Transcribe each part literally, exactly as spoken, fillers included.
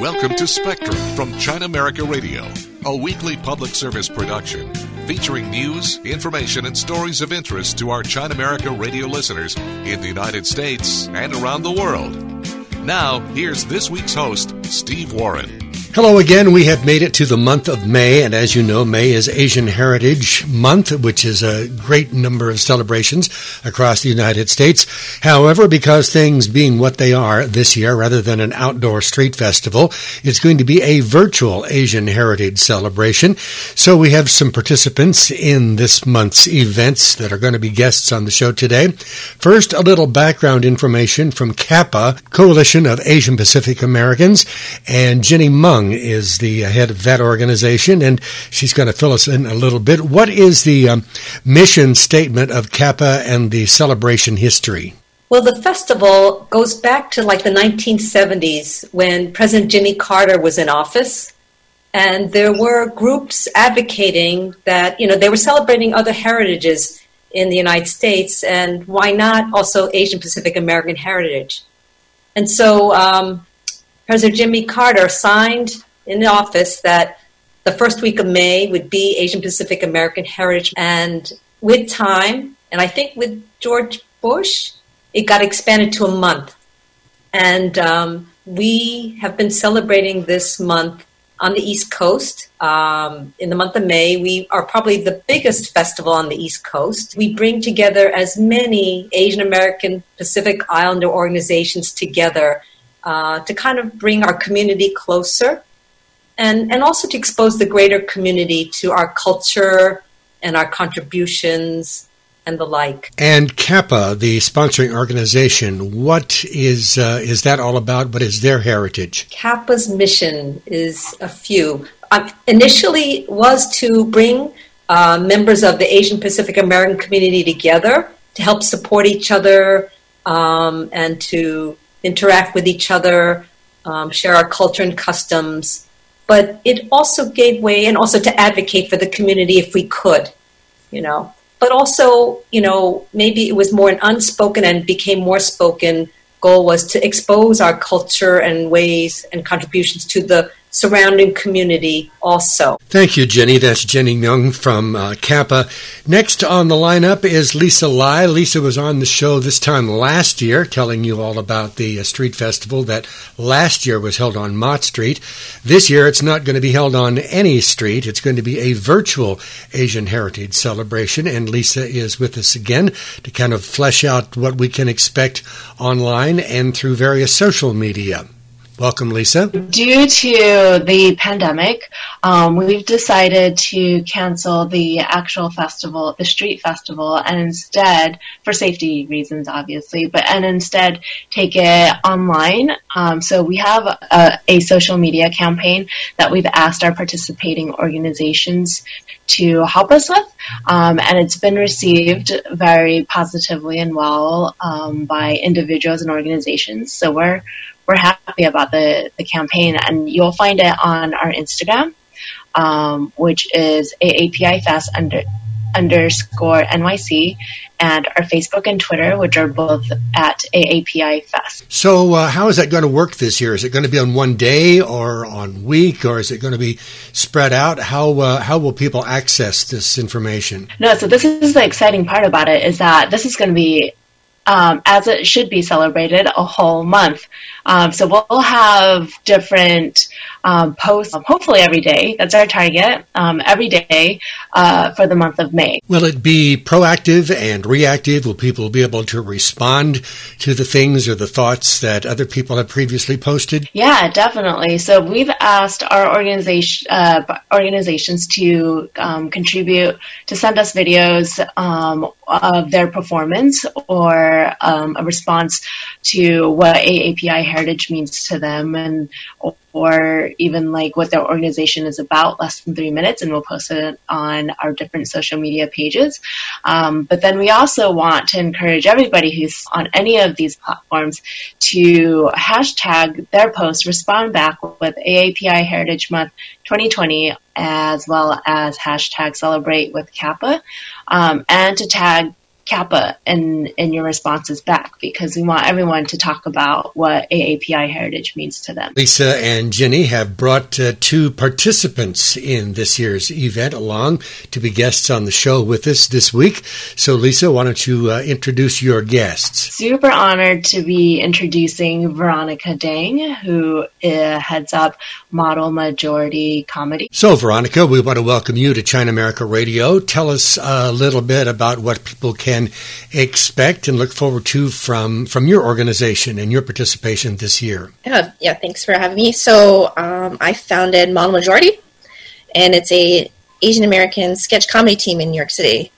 Welcome to Spectrum from China America Radio, a weekly public service production featuring news, information, and stories of interest to our China America Radio listeners in the United States and around the world. Now, here's this week's host, Steve Warren. Hello again. We have made it to the month of May, and as you know, May is Asian Heritage Month, which is a great number of celebrations across the United States. However, because things being what they are this year, rather than an outdoor street festival, it's going to be a virtual Asian Heritage celebration. So we have some participants in this month's events that are going to be guests on the show today. First, a little background information from CAPA, Coalition of Asian Pacific Americans, and Jenny Mung is the head of that organization, and she's going to fill us in a little bit. What is the um, mission statement of CAPA and the celebration history? Well, the festival goes back to like the nineteen seventies when President Jimmy Carter was in office, and there were groups advocating that, you know, they were celebrating other heritages in the United States, and why not also Asian Pacific American heritage? And so um, President Jimmy Carter signed in the office that the first week of May would be Asian Pacific American Heritage. And with time, and I think with George Bush, it got expanded to a month. And um, we have been celebrating this month on the East Coast. Um, in the month of May, we are probably the biggest festival on the East Coast. We bring together as many Asian American Pacific Islander organizations together Uh, to kind of bring our community closer and, and also to expose the greater community to our culture and our contributions and the like. And CAPA, the sponsoring organization, what is uh, is that all about? What is their heritage? CAPA's mission is a few. Um, initially was to bring uh, members of the Asian Pacific American community together to help support each other um, and to interact with each other, um, share our culture and customs. But it also gave way, and also to advocate for the community if we could, you know. But also, you know, maybe it was more an unspoken and became more spoken goal was to expose our culture and ways and contributions to the surrounding community also. Thank you, Jenny. That's Jenny Mung from uh, CAPA. Next on the lineup is Lisa Lai. Lisa was on the show this time last year, telling you all about the uh, street festival that last year was held on Mott Street. This year, it's not going to be held on any street. It's going to be a virtual Asian Heritage celebration, and Lisa is with us again to kind of flesh out what we can expect online and through various social media. Welcome, Lisa. Due to the pandemic, um, we've decided to cancel the actual festival, the street festival, and instead, for safety reasons, obviously, but and instead take it online. Um, so we have a, a social media campaign that we've asked our participating organizations to help us with, um, and it's been received very positively and well um, by individuals and organizations. So we're We're happy about the, the campaign, and you'll find it on our Instagram, um, which is A A P I Fest under, underscore N Y C, and our Facebook and Twitter, which are both at A A P I Fest. So uh, how is that going to work this year? Is it going to be on one day or on week, or is it going to be spread out? How uh, how will people access this information? No, so this is the exciting part about it, is that this is going to be Um, as it should be celebrated, a whole month. Um, so we'll have different um, posts, hopefully every day. That's our target, um, every day uh, for the month of May. Will it be proactive and reactive? Will people be able to respond to the things or the thoughts that other people have previously posted? Yeah, definitely. So we've asked our organization uh, organizations to um, contribute, to send us videos um, of their performance or um, a response to what A A P I Heritage means to them, and or even like what their organization is about, less than three minutes, and we'll post it on our different social media pages. Um, but then we also want to encourage everybody who's on any of these platforms to hashtag their post, respond back with A A P I Heritage Month twenty twenty, as well as hashtag Celebrate with CAPA, um, and to tag CAPA in, in your responses back, because we want everyone to talk about what A A P I heritage means to them. Lisa and Ginny have brought uh, two participants in this year's event along to be guests on the show with us this week. So, Lisa, why don't you uh, introduce your guests? Super honored to be introducing Veronica Dang, who uh, heads up Model Majority Comedy. So, Veronica, we want to welcome you to China America Radio. Tell us a little bit about what people can expect and look forward to from, from your organization and your participation this year. Yeah, yeah, thanks for having me. So um, I founded Model Majority, and it's a Asian American sketch comedy team in New York City.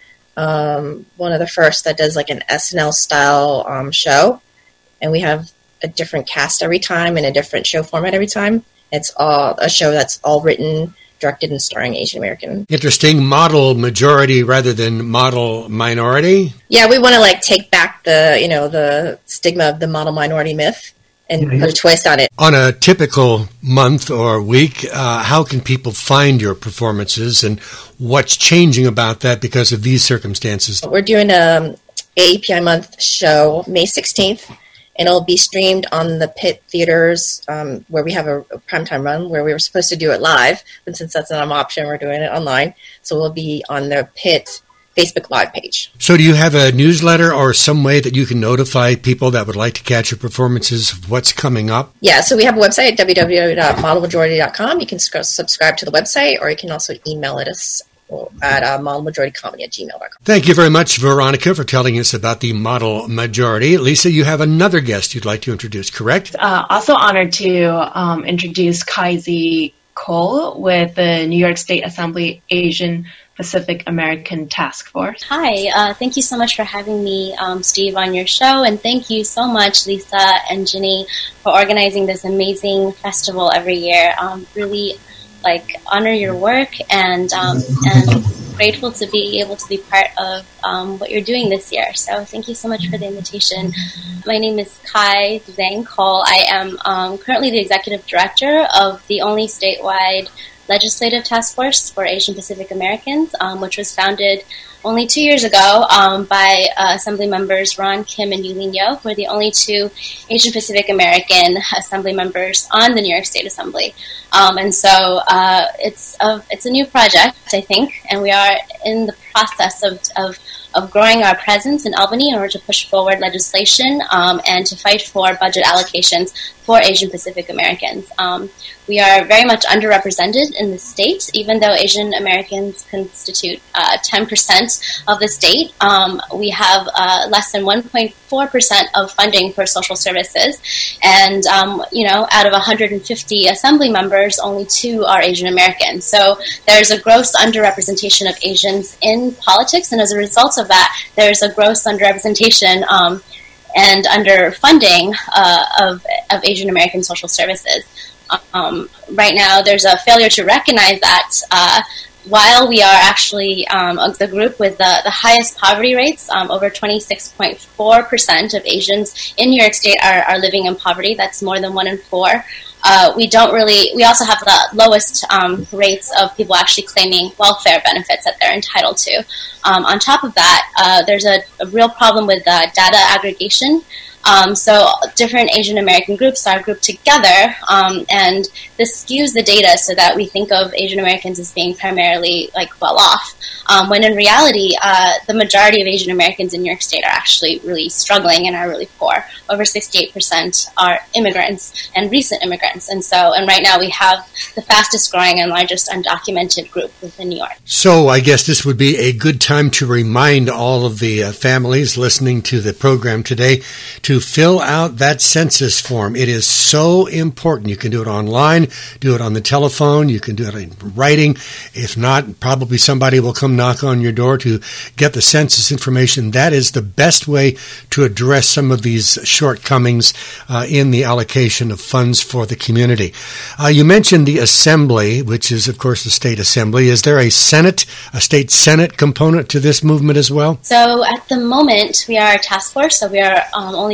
Um, one of the first that does like an S N L style um, show, and we have a different cast every time and a different show format every time. It's all a show that's all written, directed, and starring Asian American. Interesting. Model majority rather than model minority. Yeah, we want to like take back the you know the stigma of the model minority myth and mm-hmm. put a twist on it. On a typical month or week, uh, how can people find your performances, and what's changing about that because of these circumstances? We're doing a A A P I month show May sixteenth. And it'll be streamed on the Pitt Theaters, um, where we have a, a primetime run, where we were supposed to do it live. But since that's not an option, we're doing it online. So we'll be on the Pitt Facebook Live page. So do you have a newsletter or some way that you can notify people that would like to catch your performances of what's coming up? Yeah, so we have a website, w w w dot model majority dot com. You can sc- subscribe to the website, or you can also email it us at uh, model majority comedy at gmail dot com. Thank you very much, Veronica, for telling us about the Model Majority. Lisa, you have another guest you'd like to introduce, correct? Uh, also honored to um, introduce Kaizi Cole with the New York State Assembly Asian Pacific American Task Force. Hi, uh, thank you so much for having me, um, Steve, on your show, and thank you so much, Lisa and Ginny, for organizing this amazing festival every year. Um, really like honor your work, and um, and grateful to be able to be part of um, what you're doing this year. So thank you so much for the invitation. My name is Kai Zhang Cole. I am um, currently the executive director of the only statewide legislative task force for Asian Pacific Americans, um, which was founded only two years ago um, by uh, Assembly members Ron Kim and Yulin Yo, who are the only two Asian Pacific American Assembly members on the New York State Assembly. Um, and so uh, it's a, it's a new project, I think, and we are in the process of, of of growing our presence in Albany in order to push forward legislation um, and to fight for budget allocations for Asian Pacific Americans. Um, we are very much underrepresented in the state, even though Asian Americans constitute uh, ten percent of the state. Um, we have uh, less than one point four percent of funding for social services, and um, you know, out of one hundred fifty assembly members, only two are Asian Americans. So there's a gross underrepresentation of Asians in politics, and as a result of that, there's a gross underrepresentation um, and underfunding uh, of, of Asian American social services. Um, right now, there's a failure to recognize that uh, while we are actually um, the group with the, the highest poverty rates, um, over twenty-six point four percent of Asians in New York State are, are living in poverty. That's more than one in four. Uh, we don't really, we also have the lowest um, rates of people actually claiming welfare benefits that they're entitled to. Um, on top of that, uh, there's a, a real problem with uh, data aggregation. Um, so different Asian American groups are grouped together, um, and this skews the data so that we think of Asian Americans as being primarily like well off, um, when in reality, uh, the majority of Asian Americans in New York State are actually really struggling and are really poor. Over sixty-eight percent are immigrants and recent immigrants, and so and right now we have the fastest growing and largest undocumented group within New York. So I guess this would be a good time to remind all of the uh, families listening to the program today to to fill out that census form. It is so important. You can do it online, do it on the telephone, you can do it in writing. If not, probably somebody will come knock on your door to get the census information. That is the best way to address some of these shortcomings uh, in the allocation of funds for the community. Uh, you mentioned the Assembly, which is, of course, the State Assembly. Is there a Senate, a State Senate component to this movement as well? So at the moment, we are a task force, so we are um, only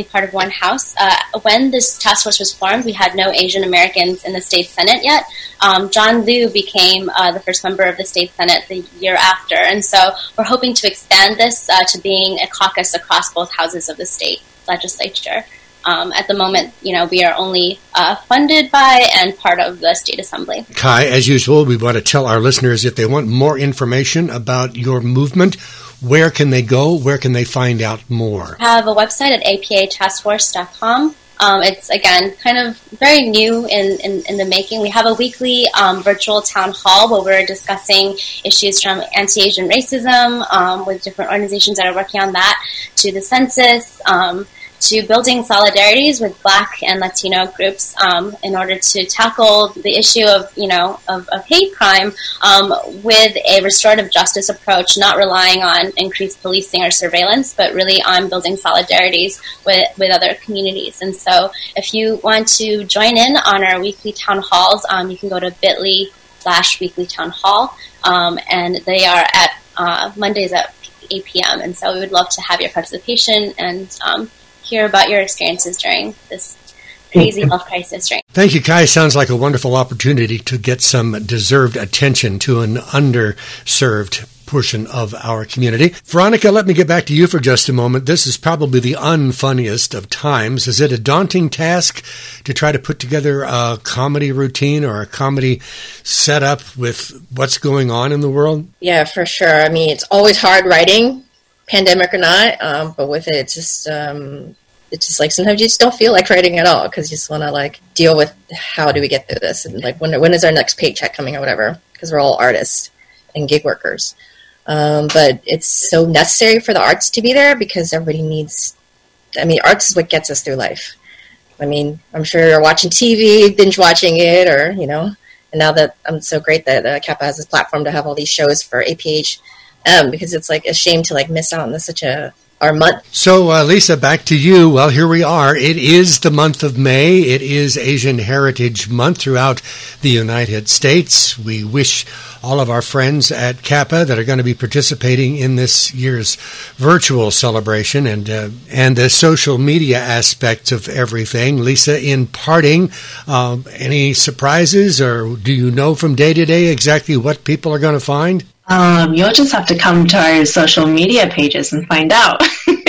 part of one house. Uh, when this task force was formed, we had no Asian Americans in the state Senate yet. Um, John Liu became uh, the first member of the state Senate the year after, and so we're hoping to expand this uh, to being a caucus across both houses of the state legislature. Um, at the moment, you know, we are only uh, funded by and part of the State Assembly. Kai, as usual, we want to tell our listeners if they want more information about your movement, where can they go? Where can they find out more? We have a website at a p a task force dot com. Um, it's, again, kind of very new in, in, in the making. We have a weekly um, virtual town hall where we're discussing issues from anti-Asian racism um, with different organizations that are working on that, to the census, um, to building solidarities with Black and Latino groups um, in order to tackle the issue of, you know, of, of hate crime um, with a restorative justice approach, not relying on increased policing or surveillance, but really on building solidarities with, with other communities. And so if you want to join in on our weekly town halls, um, you can go to bit.ly slash weekly town hall, um, and they are at uh, Mondays at eight p.m. And so we would love to have your participation and um, hear about your experiences during this crazy health crisis. During. Thank you, Kai. Sounds like a wonderful opportunity to get some deserved attention to an underserved portion of our community. Veronica, let me get back to you for just a moment. This is probably the unfunniest of times. Is it a daunting task to try to put together a comedy routine or a comedy setup with what's going on in the world? Yeah, for sure. I mean, it's always hard writing, pandemic or not, um, but with it, it's just, um, it's just like sometimes you just don't feel like writing at all because you just want to like deal with how do we get through this and like when when is our next paycheck coming or whatever, because we're all artists and gig workers. Um, but it's so necessary for the arts to be there because everybody needs, I mean, arts is what gets us through life. I mean, I'm sure you're watching T V, binge watching it, or, you know, and now that I'm so great that uh, Kappa has this platform to have all these shows for A P H, um, because it's like a shame to like miss out on this such a, our month. So, uh, Lisa, back to you. Well, here we are. It is the month of May. It is Asian Heritage Month throughout the United States. We wish all of our friends at Kappa that are going to be participating in this year's virtual celebration and uh, and the social media aspects of everything. Lisa, in parting, uh, any surprises, or do you know from day to day exactly what people are going to find? Um, you'll just have to come to our social media pages and find out.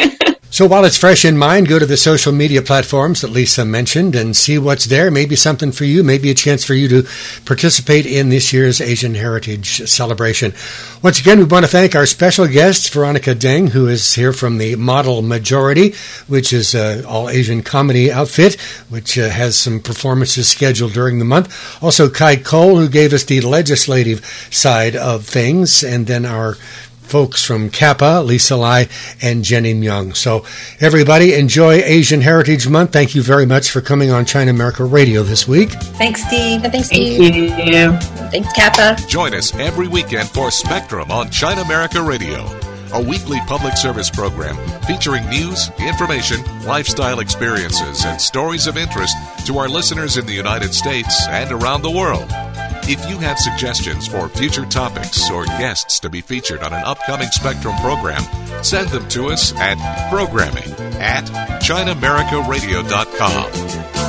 So while it's fresh in mind, go to the social media platforms that Lisa mentioned and see what's there. Maybe something for you, maybe a chance for you to participate in this year's Asian Heritage Celebration. Once again, we want to thank our special guest, Veronica Deng, who is here from the Model Majority, which is an all-Asian comedy outfit, which uh, has some performances scheduled during the month. Also, Kai Cole, who gave us the legislative side of things, and then our folks from Kappa, Lisa Lai, and Jenny Myung. So everybody, enjoy Asian Heritage Month. Thank you very much for coming on China America Radio this week. Thanks, Steve. Thanks, Thank Steve. you. Thanks, Kappa. Join us every weekend for Spectrum on China America Radio, a weekly public service program featuring news, information, lifestyle experiences, and stories of interest to our listeners in the United States and around the world. If you have suggestions for future topics or guests to be featured on an upcoming Spectrum program, send them to us at programming at china america radio dot com.